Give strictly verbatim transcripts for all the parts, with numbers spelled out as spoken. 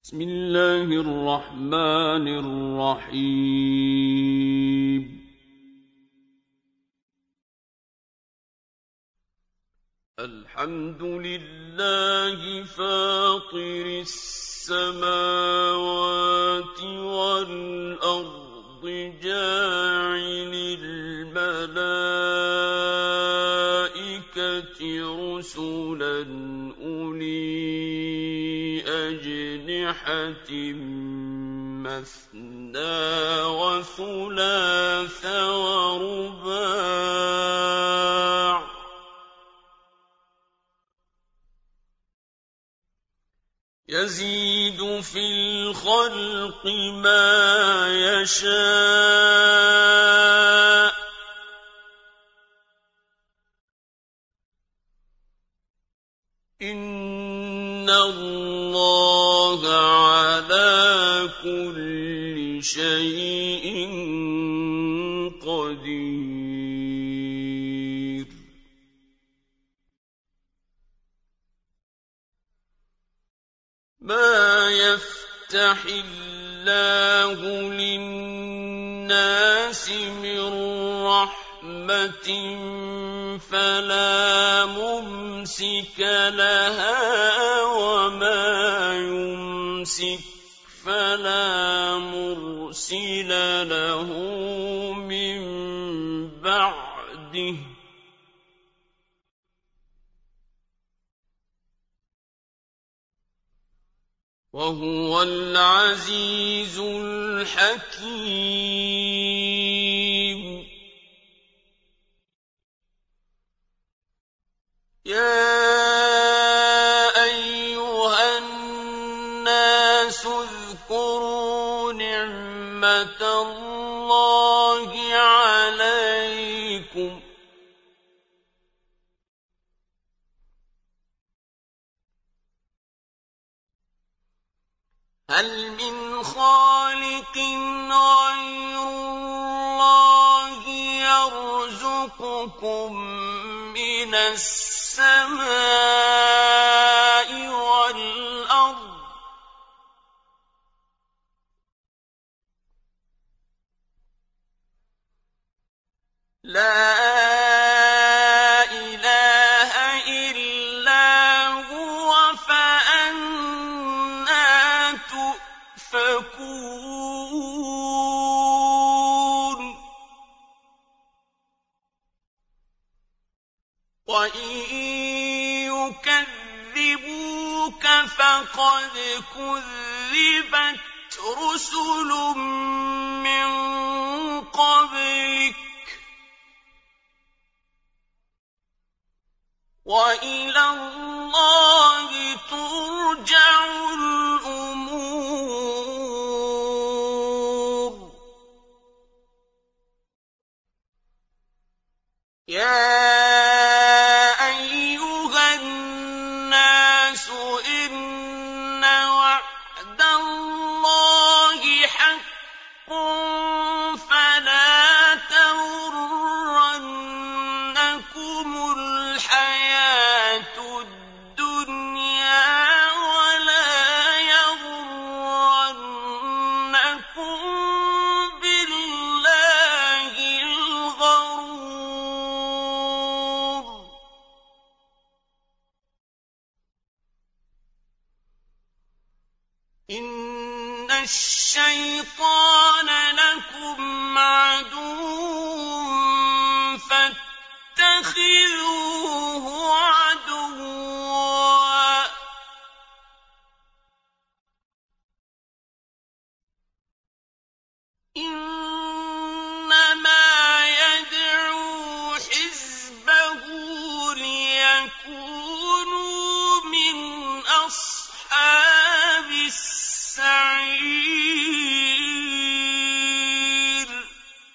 بسم الله الرحمن الرحيم. الحمد لله فاطر السماوات والأرض جاعل الملائكة رسلا أولي أجنحة مثنى وثلاث ورباع يزيد في الخلق ما يشاء إن الله على كل شيء قدير. ما يفتح الله للناس من رحمة فلا ممسك لها وما يمسك فلا مرسل له من بعده وهو العزيز الحكيم. يا أيها الناس اذكروا نعمة الله عليكم هل من خالق غير الله يرزقكم من السماء والأرض لا إله إلا هو فأنى تؤفكون. وإن يكذبوك فقد كذبت رسل من قبلك وإلى الله ترجع الأمور. يا أيها الناس إن وعد الله حق فلا تغرنكم الحياة الدنيا ولا يغرنكم بالله الغرور. إن الشيطان لكم عدو فاتخذوه عدوا إنما يدعو حزبه ليكونوا من أصحاب السعير.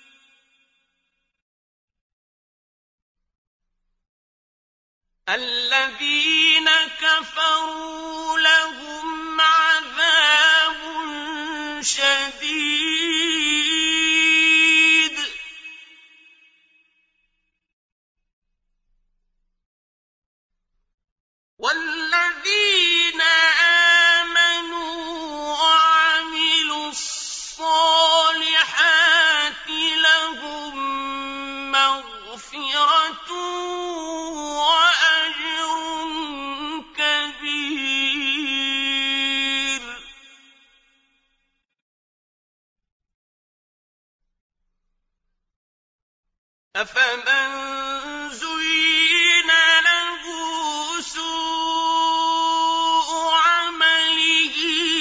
الذين كفروا لهم عذاب شديد والذين آمنوا أَفَمَن زُيِّنَ لَهُ سُوءُ عَمَلِهِ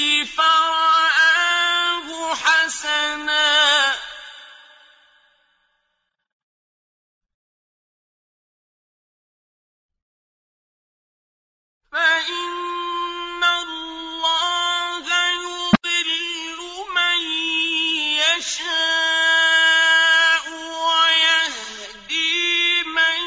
فَرَآهُ حَسَنًا فَإِنَّ اللَّهَ يُضِلُّ مَن يَشَاءُ وَيَهْدِي مَن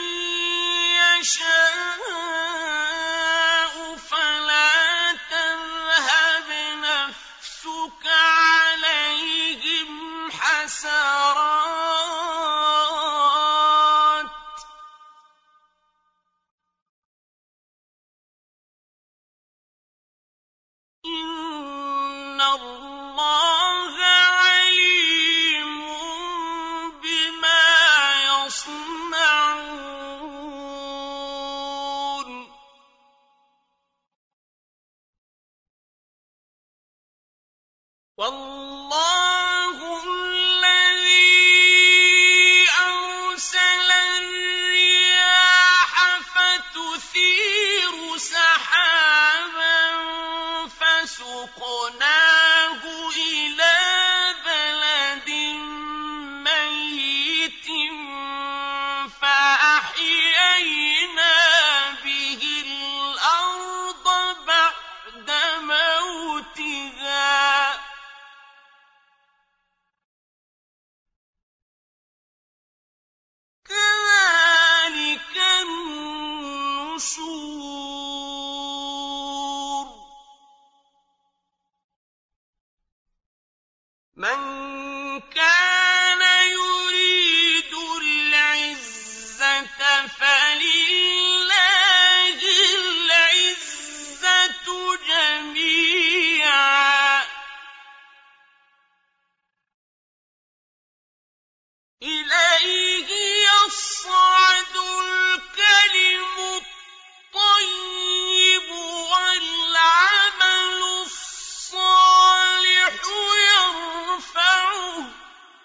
يَشَاءُ فَلَا تَذْهَبْ نَفْسُكَ عَلَيْهِمْ حَسَرَاتٍ ۚ إِنَّ اللَّهَ عَلِيمٌ بِمَا يَصْنَعُونَ وَاللَّهُ الَّذِي أَرْسَلَ الرِّيَاحَ فَتُثِيرُ سَحَابًا فَسُقْنَاهُ إِلَىٰ بَلَدٍ مَّيِّتٍ فَأَحْيَيْنَا بِهِ الْأَرْضَ بَعْدَ مَوْتِهَا ۚ كَذَٰلِكَ النُّشُورُ مَن كَانَ يُرِيدُ الْعِزَّةَ فَلِلَّهِ الْعِزَّةُ جَمِيعًا ۚ إِلَيْهِ يَصْعَدُ الْكَلِمُ الطَّيِّبُ وَالْعَمَلُ الصَّالِحُ يَرْفَعُهُ ۚ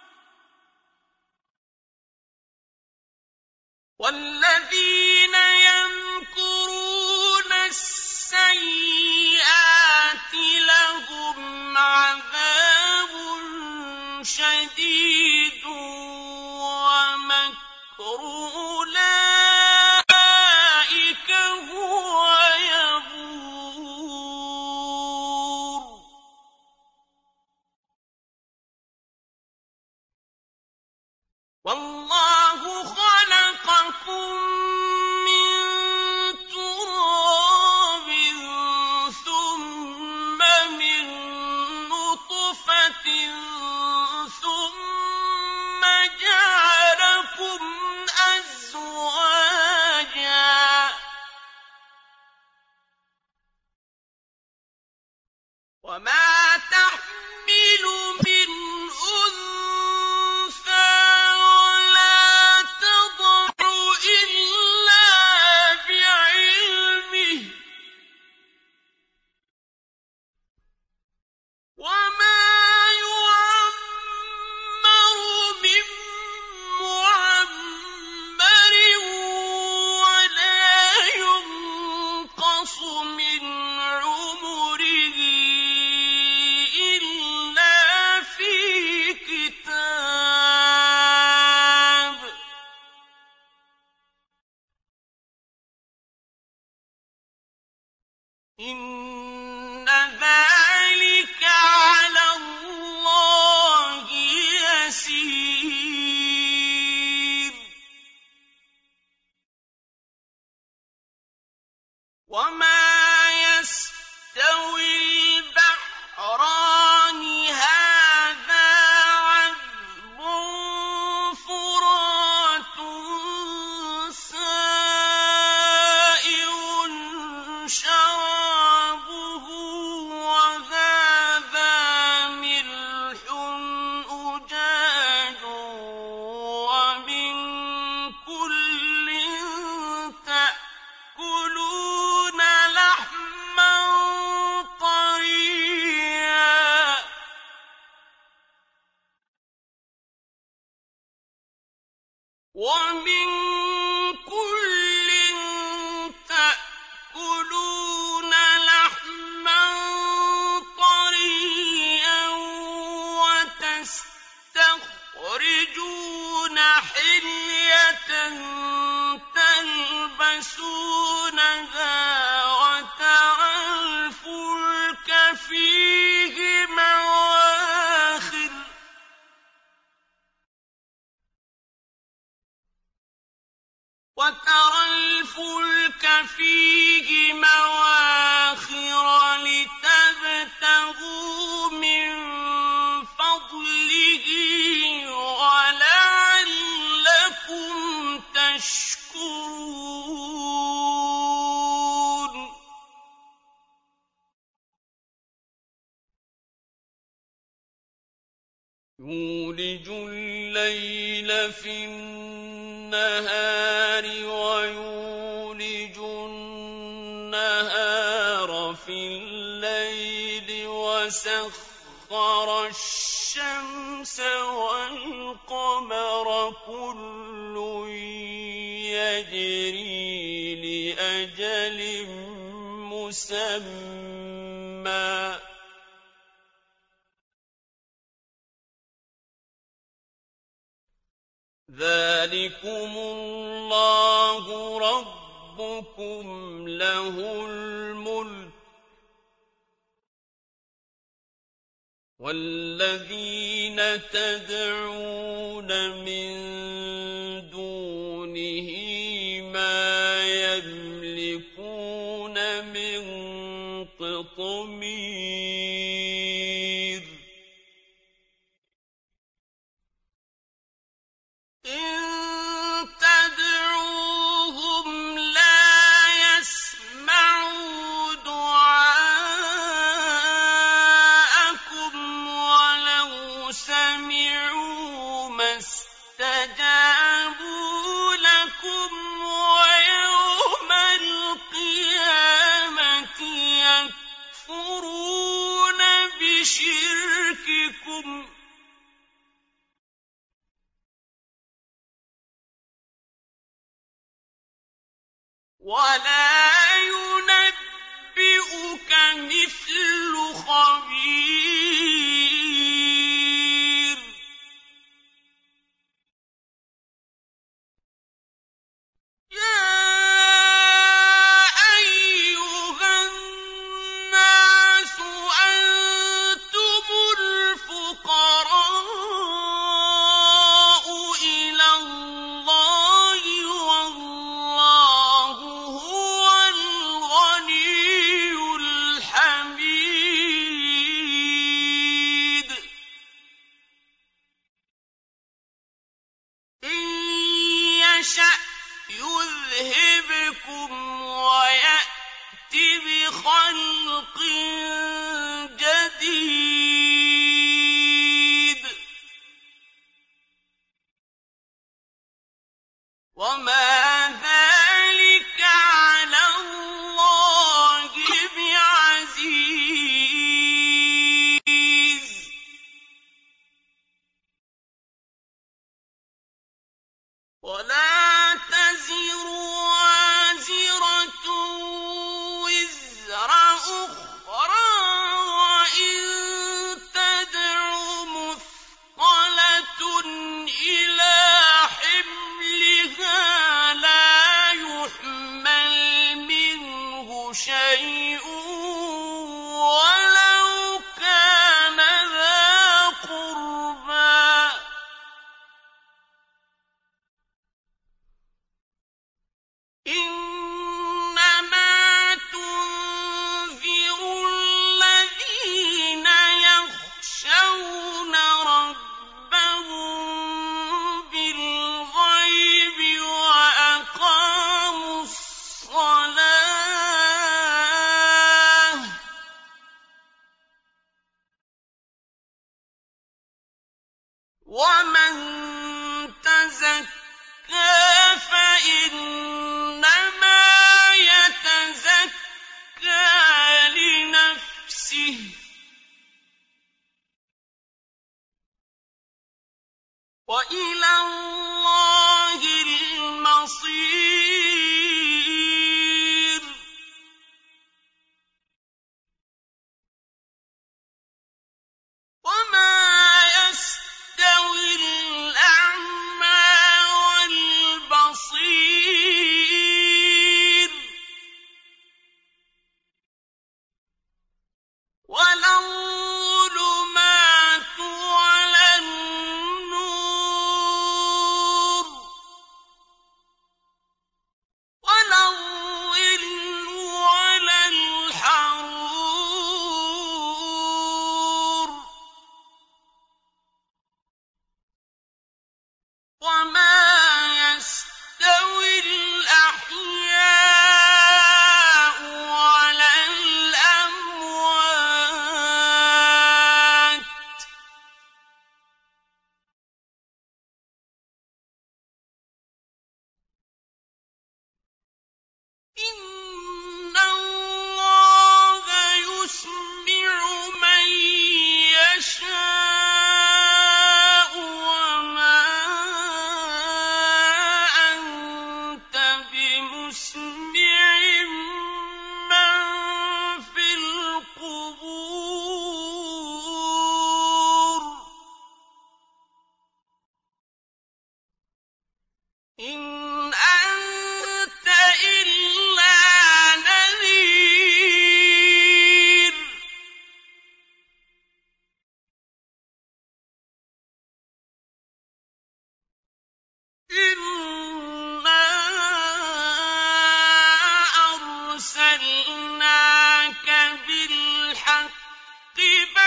وَالَّذِينَ يَمْكُرُونَ السَّيِّئَاتِ لَهُمْ عَذَابٌ شَدِيدٌ وَمَكْرُ أُولَٰئِكَ هُوَ يَبُورُ وَاللَّهُ خَلَقَكُم مِّن تُرَابٍ ثُمَّ مِن نُّطْفَةٍ ثُمَّ جَعَلَكُمْ أَزْوَاجًا ۚ وَمَا تَحْمِلُ مِنْ أُنثَىٰ وَلَا تَضَعُ إِلَّا بِعِلْمِهِ ۚ وَمَا يُعَمَّرُ مِن مُّعَمَّرٍ وَلَا يُنقَصُ مِنْ عُمُرِهِ وَمِن كُلٍّ تَأْكُلُونَ لَحْمًا طَرِيًّا وَتَسْتَخْرِجُونَ حِلْيَةً تَلْبَسُونَهَا وَتَرَى الْفُلْكَ فِيهِ مَوَاخِرَ وَتَرَى الْفُلْكَ فِيهِ مَوَاخِرَ لِتَبْتَغُوا مِن فَضْلِهِ وَلَعَلَّكُمْ تَشْكُرُونَ يُولِجُ اللَّيْلَ فِي النَّهَارِ وَيُولِجُ النَّهَارَ فِي اللَّيْلِ وَسَخَّرَ الشَّمْسَ وَالْقَمَرَ كُلٌّ يَجْرِي لِأَجَلٍ مُّسَمًّى ۚ ذَٰلِكُمُ اللَّهُ رَبُّكُمْ لَهُ الْمُلْكُ ۚ وَالَّذِينَ تَدْعُونَ مِن دُونِهِ مَا يَمْلِكُونَ مِن قِطْمِيرٍ إِن تَدْعُوهُمْ لَا يَسْمَعُوا دُعَاءَكُمْ وَلَوْ سَمِعُوا مَا اسْتَجَابُوا لَكُمْ وَيَوْمَ الْقِيَامَةِ يَكْفُرُونَ بِشِرْكِكُمْ ۚ وَلَا يُنَبِّئُكَ مِثْلُ خَبِيرٍ يَا أَيُّهَا النَّاسُ أَنتُمُ الْفُقَرَاءُ إِلَى اللَّهِ وَاللَّهُ هُوَ الْغَنِيُّ الْحَمِيدُ إِن يَشَأْ يُذْهِبْكُمْ وَيَأْتِ بِخَلْقٍ جَدِيدٍ ۚ وَمَا ذَٰلِكَ عَلَى اللَّهِ بِعَزِيزٍ وَلَا تَزِرُ وَازِرَةٌ وِزْرَ أُخْرَىٰ وَإِن تَدْعُ مُثْقَلَةٌ إِلَىٰ حِمْلِهَا لَا يُحْمَلْ مِنْهُ شَيْءٌ وَلَوْ كَانَ ذَا قُرْبَىٰ ۗ إِنَّمَا تُنذِرُ الَّذِينَ يَخْشَوْنَ رَبَّهُم بِالْغَيْبِ وَأَقَامُوا الصَّلَاةَ ۚ وَمَن تَزَكَّىٰ فَإِنَّمَا يَتَزَكَّىٰ لِنَفْسِهِ ۚ وَإِلَى اللَّهِ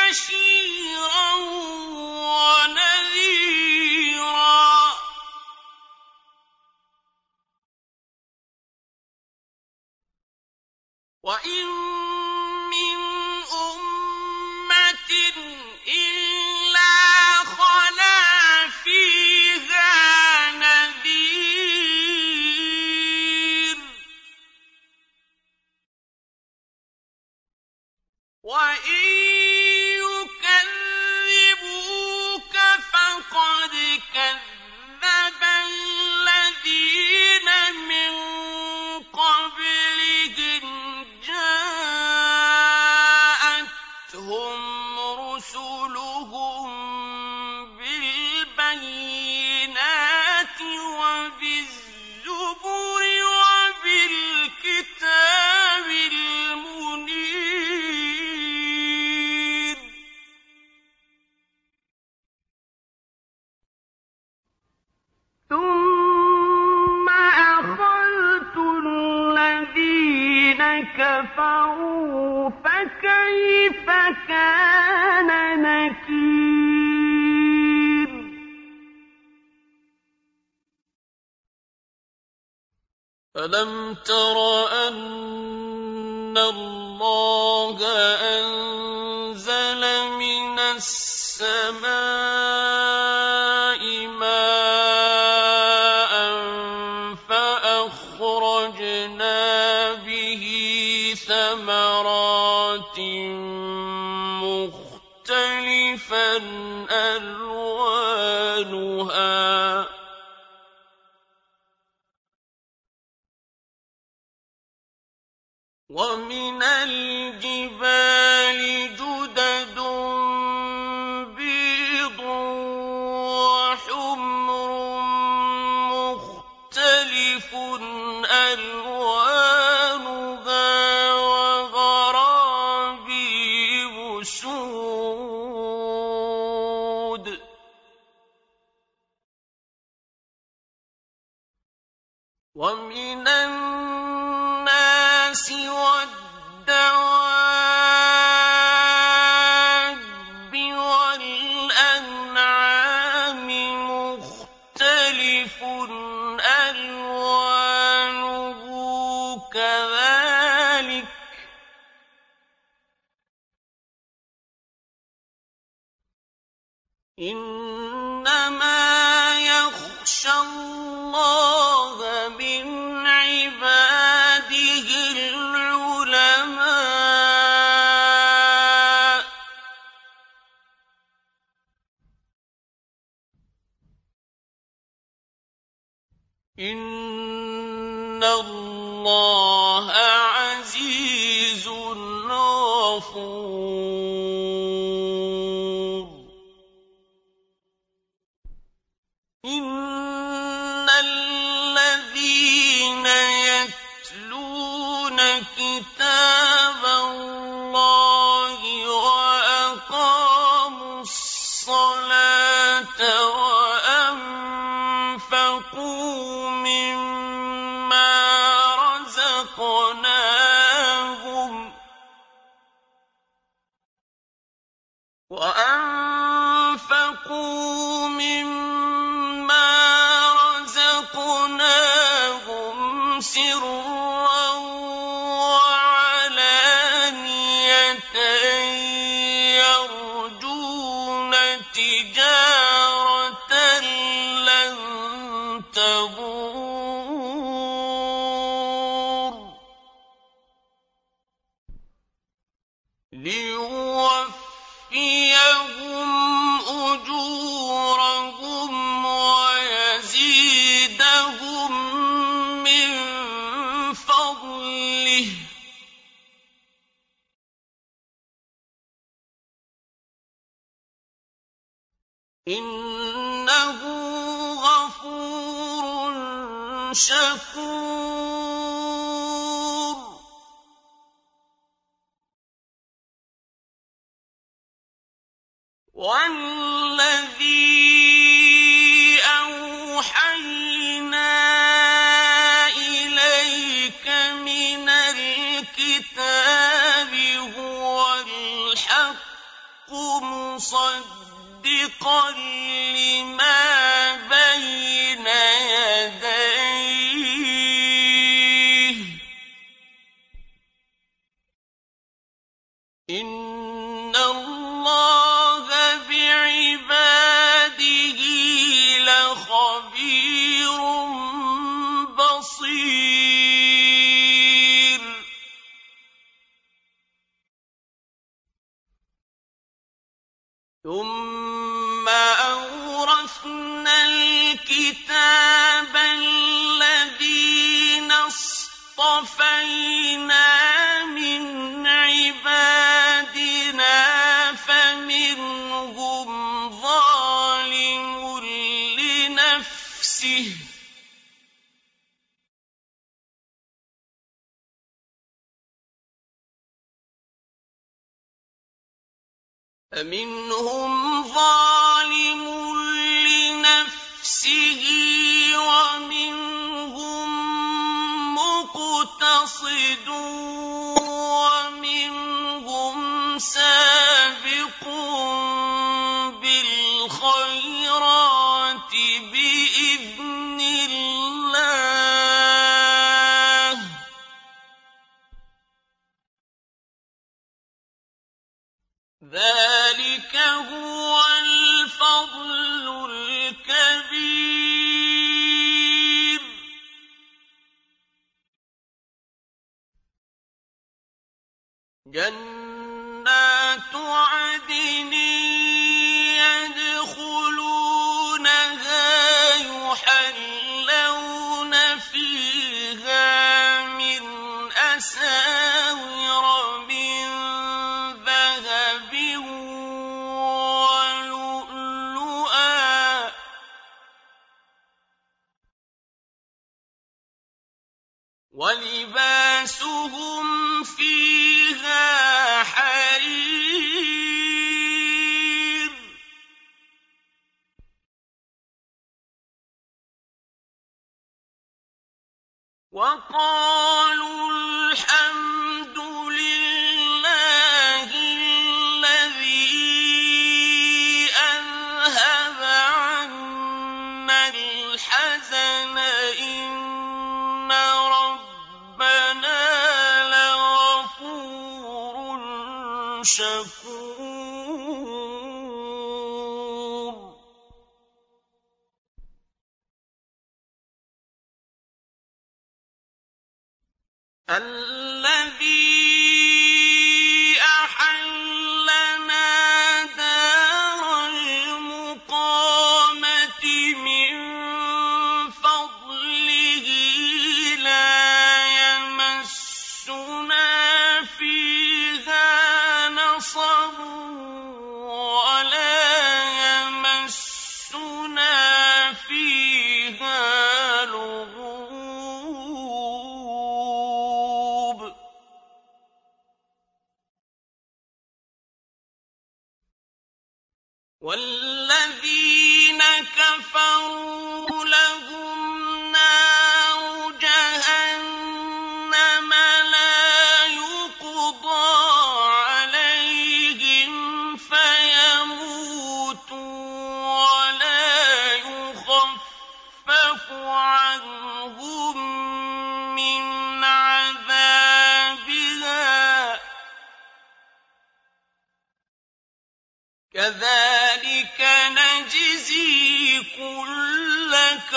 بَشِيرًا وَنَذِيرًا وَإِن مِّنْ أُمَّةٍ إِلَّا خَلَا فِيهَا نَذِيرٌ وَإِن يُكَذِّبُوكَ فَقَدْ كَذَّبَ الَّذِينَ مِن قَبْلِهِمْ جَاءَتْهُمْ رُسُلُهُم بِالْبَيِّنَاتِ وَبِالزُّبُرِ وَبِالْكِتَابِ الْمُنِيرِ ثُمَّ أَخَذْتُ الَّذِينَ كَفَرُوا فَكَيْفَ كَانَ نَكِيرِ أَلَمْ تَرَ أَنَّ اللَّهَ أَنزَلَ مِنَ السَّمَاءِ مَاءً فَأَخْرَجْنَا بِهِ ثَمَرَاتٍ مُخْتَلِفًا أَلْوَانُهَا وَمِنَ الْجِبَالِ جُدَدٌ بِيضٌ وَحُمْرٌ مُخْتَلِفٌ أَلْوَانُهَا وَغَرَابِيبُ سُودٌ وَمِنَ النَّاسِ وَالدَّوَابِّ وَالْأَنْعَامِ مُخْتَلِفٌ أَلْوَانُهُ كَذَٰلِكَ ۗ إِنَّمَا يَخْشَى اللَّهَ مِنْ عِبَادِهِ الْعُلَمَاءُ ۗ إِنَّ اللَّهَ عَزِيزٌ غَفُورٌ إِنَّ الَّذِينَ يَتْلُونَ كِتَابَ اللَّهِ وَأَقَامُوا الصَّلَاةَ وَأَنفَقُوا مِمَّا رَزَقْنَاهُمْ وَأَنفَقُوا مِمَّا رَزَقْنَاهُمْ سِرًّا وَعَلَانِيَةً يَرْجُونَ تِجَارَةً لَّن تَبُورَ لِيُوَفِّيَهُمْ أُجُورَهُمْ وَيَزِيدَهُم مِّن فَضْلِهِ ۚ إِنَّهُ غَفُورٌ شَكُورٌ وَالَّذِي أَوْحَيْنَا إِلَيْكَ مِنَ الْكِتَابِ هُوَ الْحَقُّ مُصَدِّقًا لِّمَا بَيْنَ يَدَيْهِ ۗ إِنَّ اللَّهَ بِعِبَادِهِ لَخَبِيرٌ بَصِيرٌ. ثُمَّ أَوْرَثْنَا الْكِتَابَ الَّذِينَ اصْطَفَيْنَا مِنْ عِبَادِنَا فَمِنْهُمْ ظَالِمٌ لِّنَفْسِهِ فَمِنْهُمْ ظَالِمٌ لِّنَفْسِهِ وَمِنْهُم مُّقْتَصِدٌ وَمِنْهُمْ سَابِقٌ بِالْخَيْرَاتِ بِإِذْنِ اللَّهِ ۚ ذَلِكَ هُوَ الْفَضْلُ الْكَبِيرُ. جَنَّاتُ عَدْنٍ يَدْخُلُونَهَا يُحَلَّوْنَ فِيهَا مِنْ أَسَاوِرَ مِن ذَهَبٍ وَلُؤْلُؤًا ۖ وَلِبَاسُهُمْ فِيهَا حَرِيرٌ. وَقَالُوا الْحَمْدُ لِلَّهِ الَّذِي أَذْهَبَ عَنَّا الْحَزَنَ إِنَّ رَبَّنَا لَغَفُورٌ شَكُورٌ. الَّذِي أَحَلَّنَا دَارَ الْمُقَامَةِ مِن فَضْلِهِ لَا يَمَسُّنَا فِيهَا نَصَبٌ وَلَا يَمَسُّنَا فِيهَا لُغُوبٌ. وَالَّذِينَ كَفَرُوا لَهُمْ نَارُ جَهَنَّمَ لَا يُقْضَىٰ عَلَيْهِمْ فَيَمُوتُوا وَلَا يُخَفَّفُ عَنْهُم مِّنْ عَذَابِهَا ۚ كَذَٰلِكَ نَجْزِي كُلَّ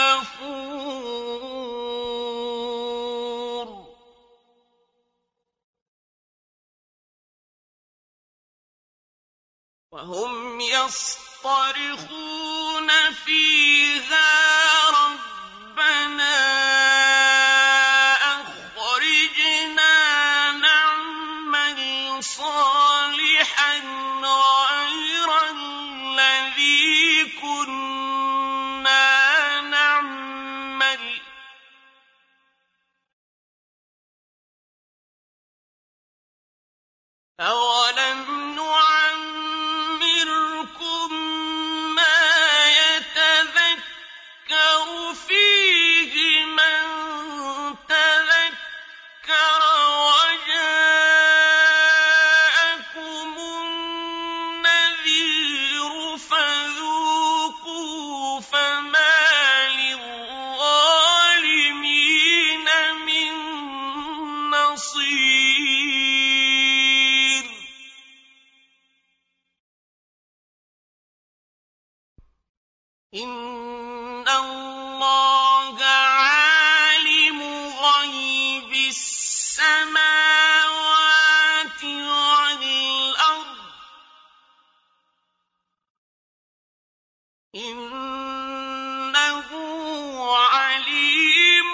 كَفُورٍ. وَهُمْ يَصْطَرِخُونَ فِيهَا رَبَّنَا أَخْرِجْنَا نَعْمَلْ صَالِحًا غَيْرَ الَّذِي كُنَّا نَعْمَلُ ۚ أَوَلَمْ نُعَمِّرْكُم مَّا يَتَذَكَّرُ فِيهِ إِنَّ اللَّهَ عَالِمُ غَيْبِ السَّمَاوَاتِ وَالْأَرْضِ ۚ إِنَّهُ عَلِيمٌ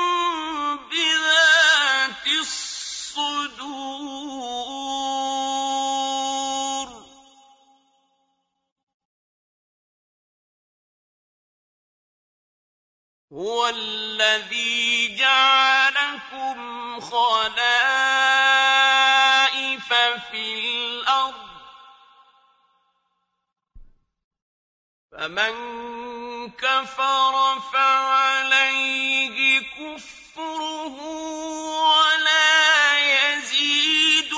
بِذَاتِ الصُّدُورِ هُوَ الَّذِي جَعَلَكُمْ خَلَائِفَ فِي الْأَرْضِ ۚ فَمَن كَفَرَ فَعَلَيْهِ كُفْرُهُ ۖ وَلَا يَزِيدُ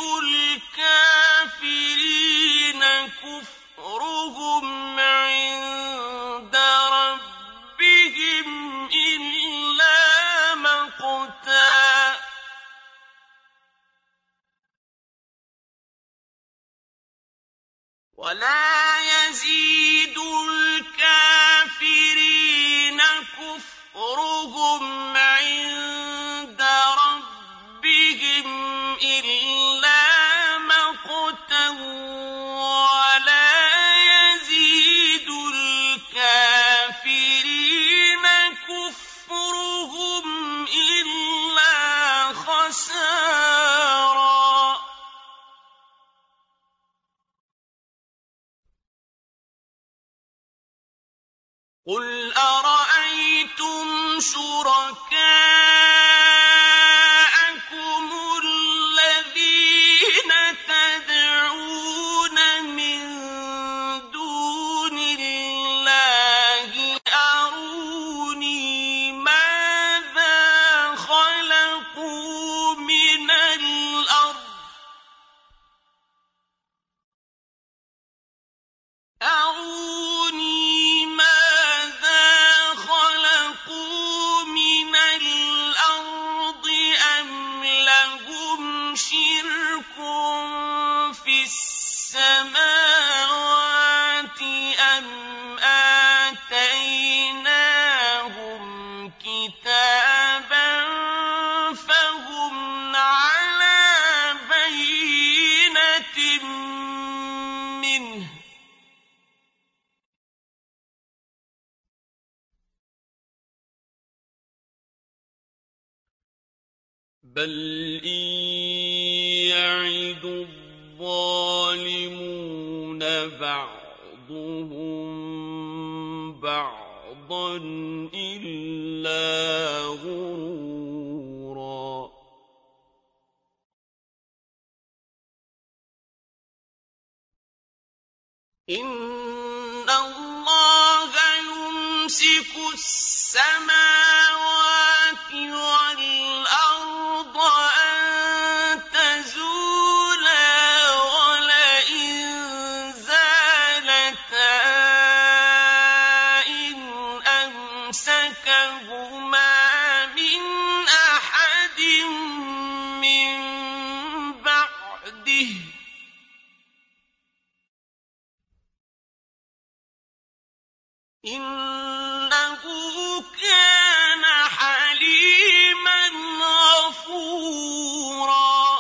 الْكَافِرِينَ كُفْرُهُمْ عِندَ رَبِّهِمْ إِلَّا مَقْتًا ۖ وَلَا يَزِيدُ الْكَافِرِينَ كُفْرُهُمْ عِندَ رَبِّهِمْ إِلَّا مَقْتًا ۖ وَلَا يَزِيدُ الْكَافِرِينَ كُفْرُهُمْ إِلَّا خَسَارًا قُلْ أَرَأَيْتُمْ شُرَكَاءَكُمُ الَّذِينَ تَدْعُونَ مِن دُونِ اللَّهِ أَرُونِي مَاذَا خَلَقُوا مِنَ الْأَرْضِ أَرُونِي مَاذَا خَلَقُوا مِنَ الْأَرْضِ أَمْ لَهُمْ شِرْكٌ فِي السَّمَاوَاتِ أَمْ آتَيْنَاهُمْ كِتَابًا فَهُمْ عَلَىٰ بَيِّنَتٍ مِّنْهُ ۚ بَلْ إِن يَعِدُ الظَّالِمُونَ بَعْضُهُم بَعْضًا إِلَّا غُرُورًا إِنَّ اللَّهَ يُمْسِكُ السَّمَاوَاتِ وَالْأَرْضَ أَن تَزُولَا وَلَئِن زَالَتَا إِنْ أَمْسَكَهُمَا مِنْ أَحَدٍ مِّن بَعْدِهِ ۚ إِنَّهُ كَانَ حَلِيمًا غَفُورًا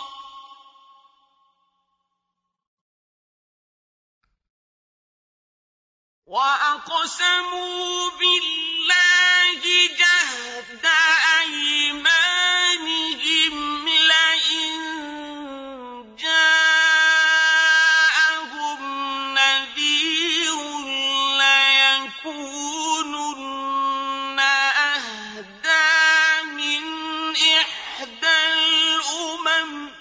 وَأَقْسَمُوا بِاللَّهِ جَهْدَ أَيْمَانِهِمْ لَئِن جَاءَهُمْ نَذِيرٌ لَّيَكُونُنَّ أَهْدَىٰ مِنْ إِحْدَى الْأُمَمِ ۖ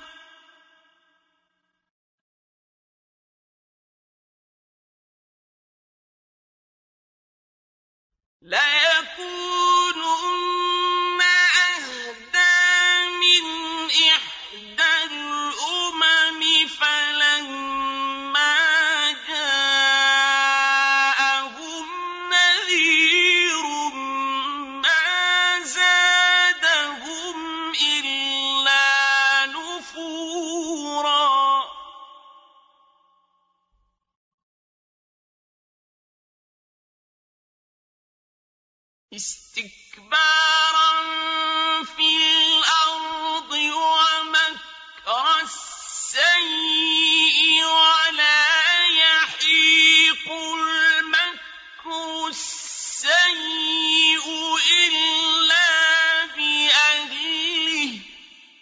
لَيَكُونُنَّ أَهْدَىٰ مِنْ إِحْدَى الْأُمَمِ ۖ فَلَمَّا جَاءَهُمْ نَذِيرٌ مَّا زَادَهُمْ إِلَّا نُفُورًا اسْتِكْبَارًا فِي الْأَرْضِ وَمَكْرَ السَّيِّئِ وَلَا يَحِيقُ الْمَكْرُ السَّيِّئُ إِلَّا بِأَهْلِهِ ۚ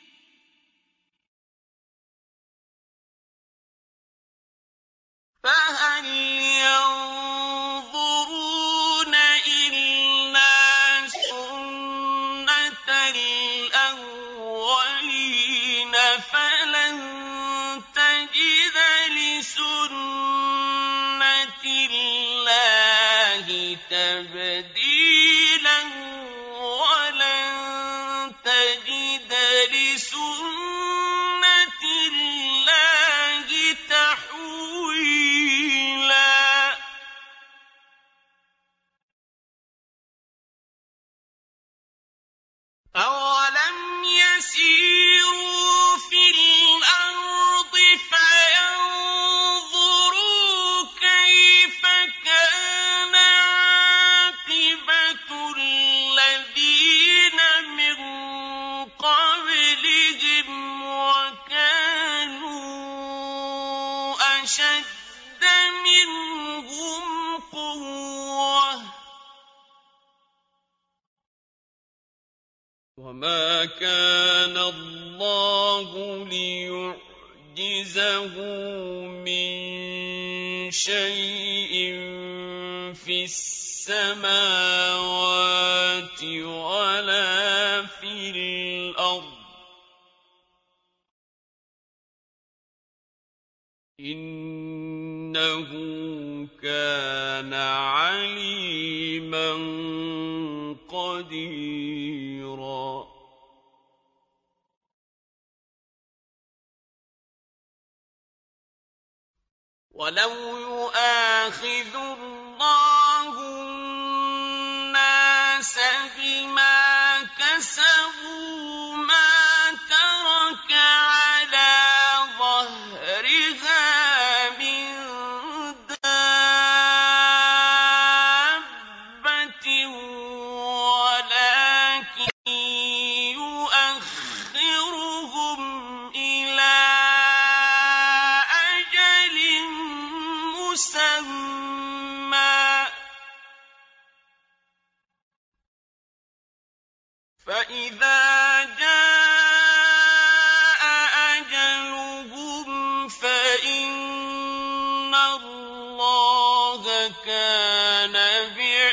فَهَلْ يَنظُرُونَ إِلَّا سُنَّتَ الْأَوَّلِينَ فَلَن تَجِدَ لِسُنَّتِ اللَّهِ تَبْدِيلًا وَلَن تَجِدَ لِسُنَّتِ اللَّهِ تَحْوِيلًا أَوَلَمْ يَسِيرُوا فِي الْأَرْضِ فَيَنظُرُوا كَيْفَ كَانَ عَاقِبَةُ الَّذِينَ مِن قَبْلِهِمْ وَكَانُوا أَشَدَّ مِنْهُمْ قُوَّةً ۚ وَمَا كَانَ اللَّهُ لِيُعْجِزَهُ مِن شَيْءٍ فِي السَّمَاوَاتِ وَلَا فِي الْأَرْضِ ۚ إِنَّهُ كَانَ عَلِيمًا قَدِيرًا. وَلَوْ يُؤَاخِذُ اللَّهُ النَّاسَ بِمَا كَسَبُوا مَا تَرَكَ عَلَىٰ ظَهْرِهَا مِن دَابَّةٍ وَلَٰكِن يُؤَخِّرُهُمْ إِلَىٰ أَجَلٍ مُّسَمًّى ۖ فَإِذَا جَاءَ أَجَلُهُمْ فَإِنَّ اللَّهَ كَانَ بِعِبَادِهِ